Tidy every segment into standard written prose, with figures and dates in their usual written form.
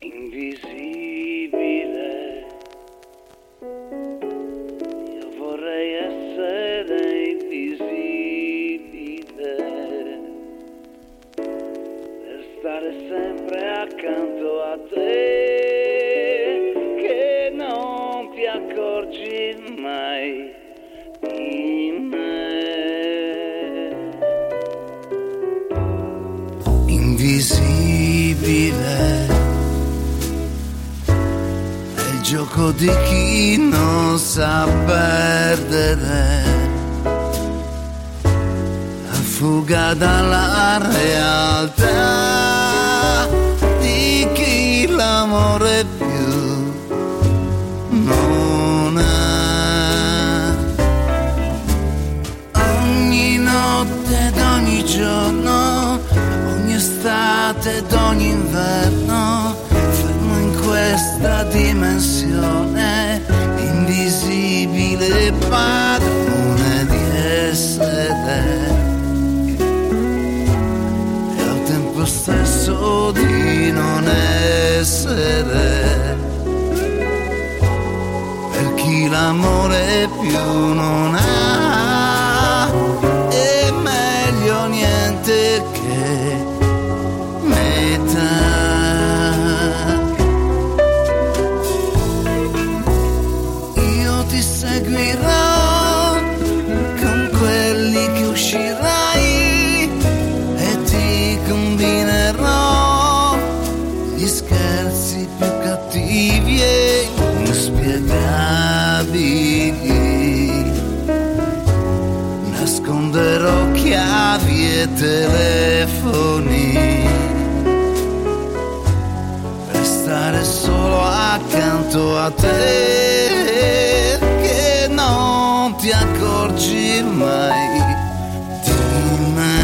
invisibile. Io vorrei essere invisibile per stare sempre accanto a te, che non ti accorgi mai di me. Invisibile è il gioco di chi non sa perdere, la fuga dalla realtà di chi l'amore più non ha. Ogni notte ed ogni giorno, ogni estate ed ogni inverno, fermo in questa dimensione, invisibile padrone di essere, e al tempo stesso di non essere, per chi l'amore più non ha. È meglio niente che metà. Io ti seguirò con quelli che uscirai e ti combinerò gli scherzi più cattivi e inspiegabili. Nasconderò chiavi e telefoni per stare solo accanto a te, che non ti accorgi mai di me.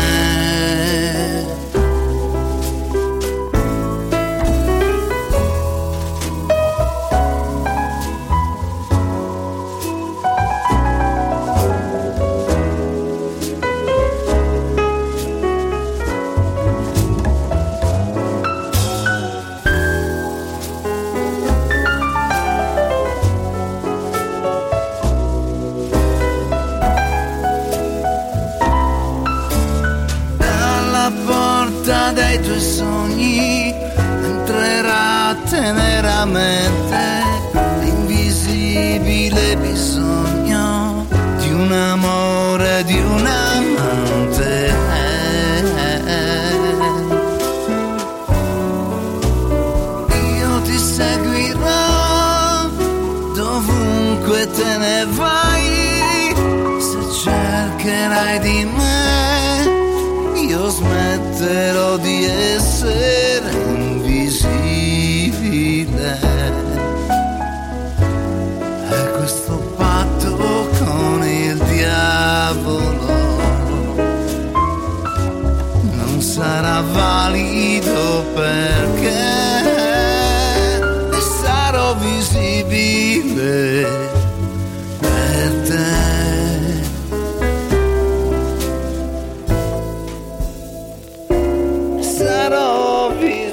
Dei tuoi sogni entrerà teneramente l'invisibile bisogno di un amore, di un amante. Io ti seguirò dovunque te ne vai, se cercherai di me io smetterò di essere invisibile. È questo patto con il diavolo, non sarà valido perché sarò visibile per te. Sarò visibile